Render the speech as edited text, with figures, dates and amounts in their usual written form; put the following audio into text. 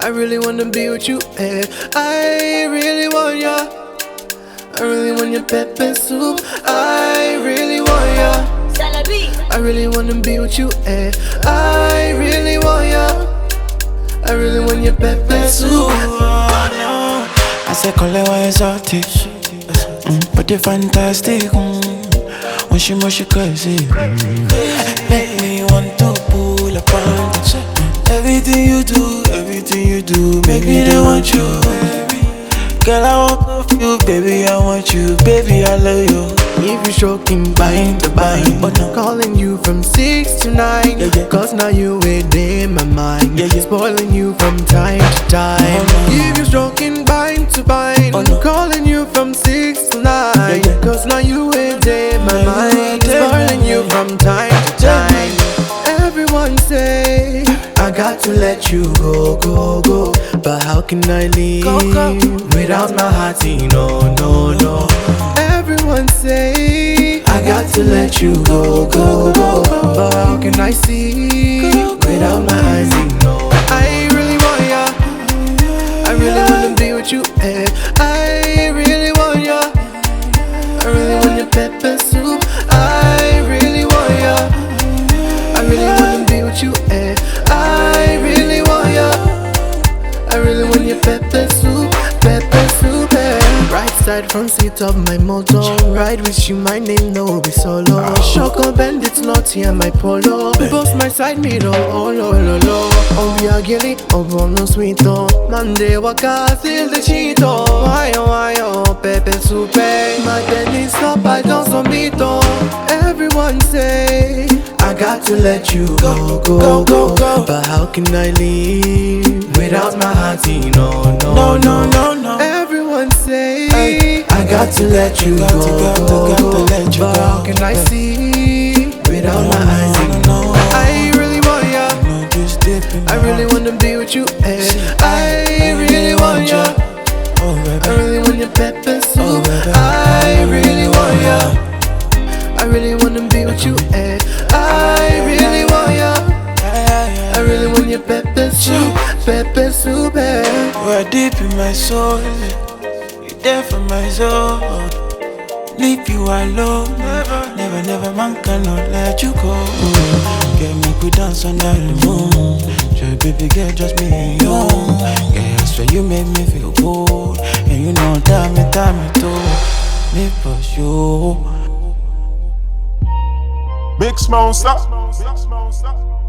I really wanna be with you, eh. I really want ya. I really want your pepper soup. I really want ya. I really wanna be with you, eh. I really want ya. I really want your pepper soup. I say, Colette, why exotic? But you're fantastic. Mushy crazy. Make me want to pull up on the everything you do, make me they want you. Girl, I want you, baby, I want you, baby, I love you. If you're stroking, bind the bind. But I'm calling you from 6 to 9. Cause now you within my mind. Spoiling you from time to time. If you're stroking, bind to bind. I'm calling you from 6 to 9. Cause now you within my mind. Spoiling you from time to time. Everyone say I got to let you go. But how can I leave without my heart? No. Everyone say I got to let you go. But how can I see without my eyes? No. I really want ya. I really wanna be with you, eh. I really want ya. I really want your pepper soup. I really want ya. I really wanna be with you, eh. I really want ya. I really want your pepper soup, eh. Right side front seat of my motor. Ride with you, my name no be solo. Shock up and it's not here, my polo. Boss my side mirror, oh lo. On be a gilly, oh no sweet oh. Monday waka still the cheat oh. Why oh, pepper soup, eh. My belly stop, I don't so meet oh. Everyone say I got to let you go. But how can I leave without my heart? No. Everyone say I got to let you go. But how can I see without my eyes? I really want ya. I really wanna be with you, eh. I really want ya. I really want your pepper soup. I really want ya. I really wanna be with you, eh. I really want ya. I really want your pepper soup, eh. We're deep in my soul, you're there for my soul. Leave you alone, never, man cannot let you go. Girl, make we dance under the moon. Sure, baby girl, just me and you. Yeah, I swear you make me feel good. And you know, time me too. Me push you. Big Smosa.